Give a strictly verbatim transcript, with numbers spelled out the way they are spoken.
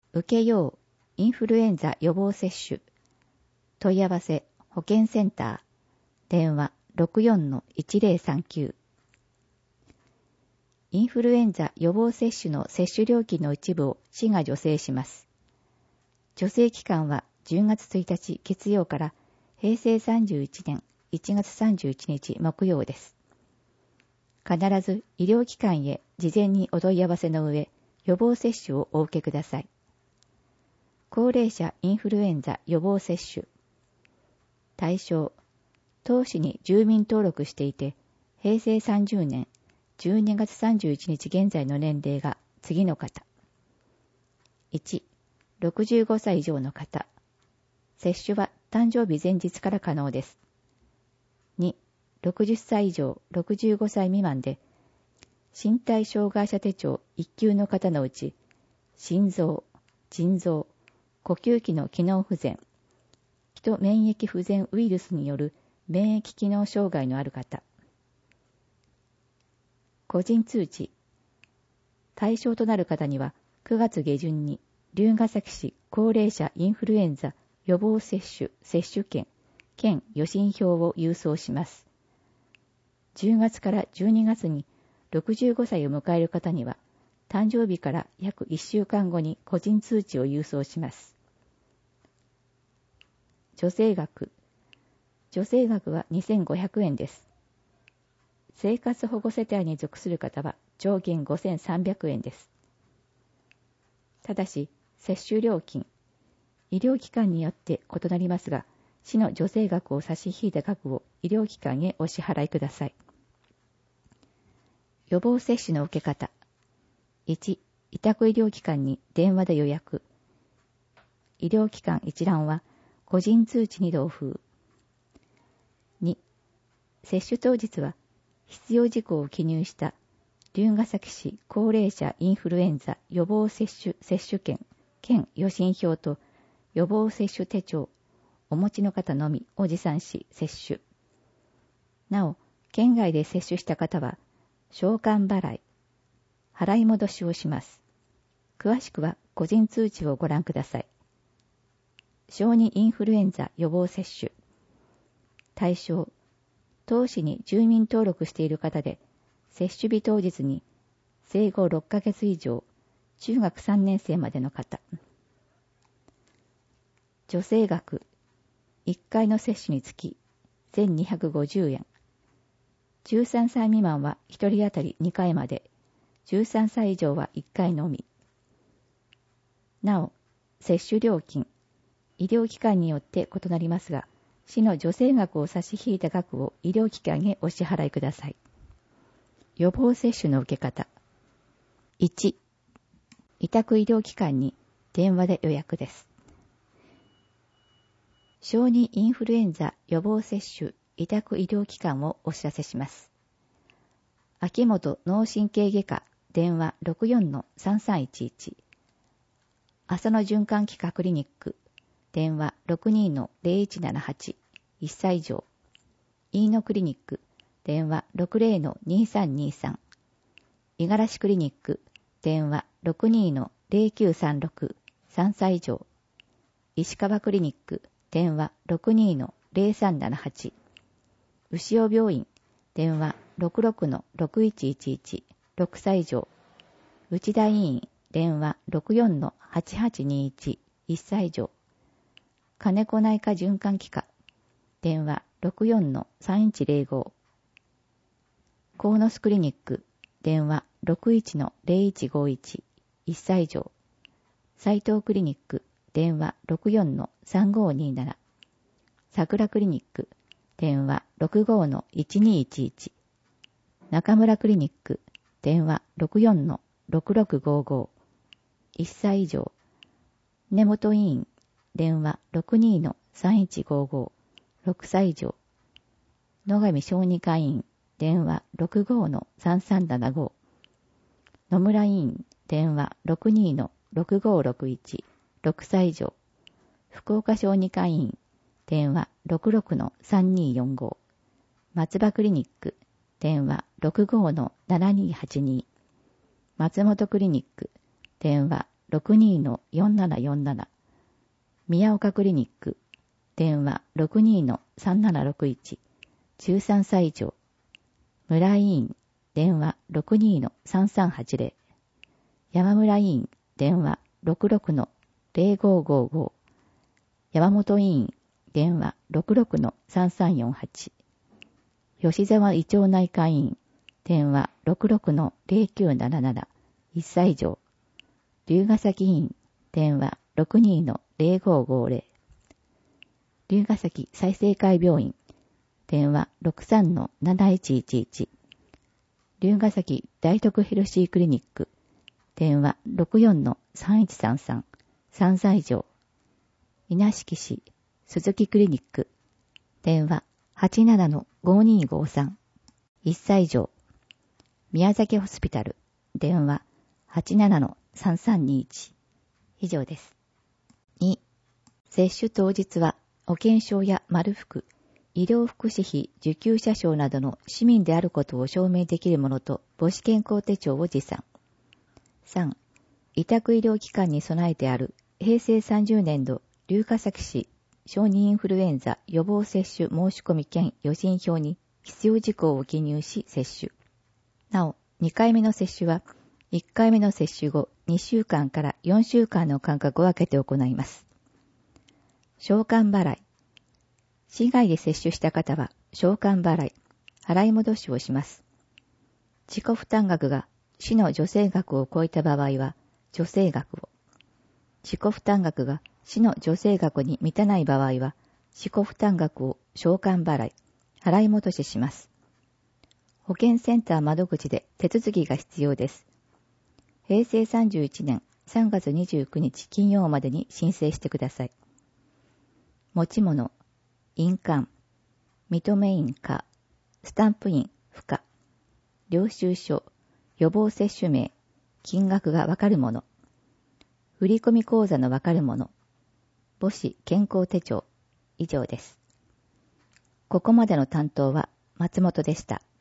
受けようインフルエンザ予防接種。問い合わせ保健センター。電話 ろくよんのいちぜろさんきゅう。インフルエンザ予防接種の接種料金の一部を市が助成します。助成期間はじゅうがつついたち月曜からへいせいさんじゅういちねんいちがつさんじゅういちにち木曜です。必ず医療機関へ事前にお問い合わせの上、予防接種をお受けください。高齢者インフルエンザ予防接種。対象、当市に住民登録していて、へいせいさんじゅうねんじゅうにがつさんじゅういちにち現在の年齢が次の方。いち、ろくじゅうごさい以上の方。接種は誕生日前日から可能です。に、ろくじゅっさい以上ろくじゅうごさい未満で、身体障害者手帳いっきゅうの方のうち、心臓、腎臓、呼吸器の機能不全、ヒト免疫不全ウイルスによる免疫機能障害のある方。個人通知。対象となる方にはくがつ下旬に龍ケ崎市高齢者インフルエンザ予防接種接種券兼予診票を郵送します。じゅうがつからじゅうにがつにろくじゅうごさいを迎える方には誕生日から約いっしゅうかんごに個人通知を郵送します。助成額。助成額はにせんごひゃくえんです。生活保護世帯に属する方は上限ごせんさんびゃくえんです。ただし、接種料金、医療機関によって異なりますが、市の助成額を差し引いた額を医療機関へお支払いください。予防接種の受け方。いち、委託医療機関に電話で予約。医療機関一覧は個人通知に同封。に、接種当日は必要事項を記入した龍ケ崎市高齢者インフルエンザ予防接種接種券兼予診票と予防接種手帳お持ちの方のみを持参し接種。なお、県外で接種した方は償還払い、払い戻しをします。詳しくは個人通知をご覧ください。小児インフルエンザ予防接種。対象、当市に住民登録している方で、接種日当日に生後ろっかげつ以上、中学さんねんせいまでの方。助成額、いっかいの接種につきせんにひゃくごじゅうえん。じゅうさんさい未満はひとり当たりにかいまで、じゅうさんさい以上はいっかいのみ。なお、接種料金、医療機関によって異なりますが、市の助成額を差し引いた額を医療機関へお支払いください。予防接種の受け方。いち、委託医療機関に電話で予約です。小児インフルエンザ予防接種委託医療機関をお知らせします。秋元脳神経外科電話 ろくよんのさんさんいちいち。浅野循環器科クリニック電話 ろくにのぜろいちななはち、いっさい以上。飯野クリニック電話 ろくぜろのにさんにさん。五十嵐クリニック電話 ろくにのぜろきゅうさんろく、さんさい以上。石川クリニック電話 ろくにのぜろさんななはち。牛尾病院電話 ろくろくのろくいちいちいち、ろくさい以上。内田医院電話 ろくよんのはちはちにいち、いっさい以上。金子内科循環器科電話 ろくよんのさんいちぜろご。鴻巣クリニック電話 ろくいちのぜろいちごいち、いっさい以上。斉藤クリニック電話 ろくよんのさんごになな。桜クリニック電話 ろくごのいちにいちいち。中村クリニック電話 ろくよんのろくろくごご。いっさい以上。根本医院電話 ろくにのさんいちごご。ろくさい以上。野上小児科医院電話 ろくごのさんさんななご。野村医院電話 ろくにのろくごろくいち。ろくさい以上。福岡小児科医院電話 ろくろくのさんによんご。松葉クリニック電話 ろくごのななにはちに。松本クリニック電話ろくにーのよんななよんなな。宮岡クリニック。電話 ろくにーのさんななろくいち。じゅうさんさい以上。村医院。電話 ろくにーのさんさんはちぜろ。山村医院。電話 ろくろくのぜろごごご。山本医院。電話 ろくろくのさんさんよんはち。吉沢胃腸内科医院。電話 ろくろくのぜろきゅうなななな。いっさい以上。龍ヶ崎医院。電話 ろくにーのぜろごごぜろ。龍ヶ崎済生会病院。電話 ろくさんのなないちいちいち。龍ヶ崎大徳ヘルシークリニック。電話 ろくよんのさんいちさんさん。さんさい以上。稲敷市鈴木クリニック。電話 はちななのごにーごさん。いっさい以上。宮崎ホスピタル。電話 はちななのさんさんにいち。以上です。に、接種当日は保険証や丸福、医療福祉費受給者証などの市民であることを証明できるものと母子健康手帳を持参。さん、委託医療機関に備えてあるへいせいさんじゅうねんど龍ヶ崎市小児インフルエンザ予防接種申し込み兼予診票に必要事項を記入し接種。なお、にかいめの接種はいっかいめの接種後にしゅうかんからよんしゅうかんの間隔を空けて行います。償還払い。市外で接種した方は償還払い、払い戻しをします。自己負担額が市の助成額を超えた場合は助成額を、自己負担額が市の助成額に満たない場合は自己負担額を償還払い、払い戻しします。保健センター窓口で手続きが必要です。へいせいさんじゅういちねんさんがつにじゅうくにち金曜までに申請してください。持ち物、印鑑、認め印か、スタンプ印不可、領収書、予防接種名、金額がわかるもの、振込口座のわかるもの、母子健康手帳、以上です。ここまでの担当は松本でした。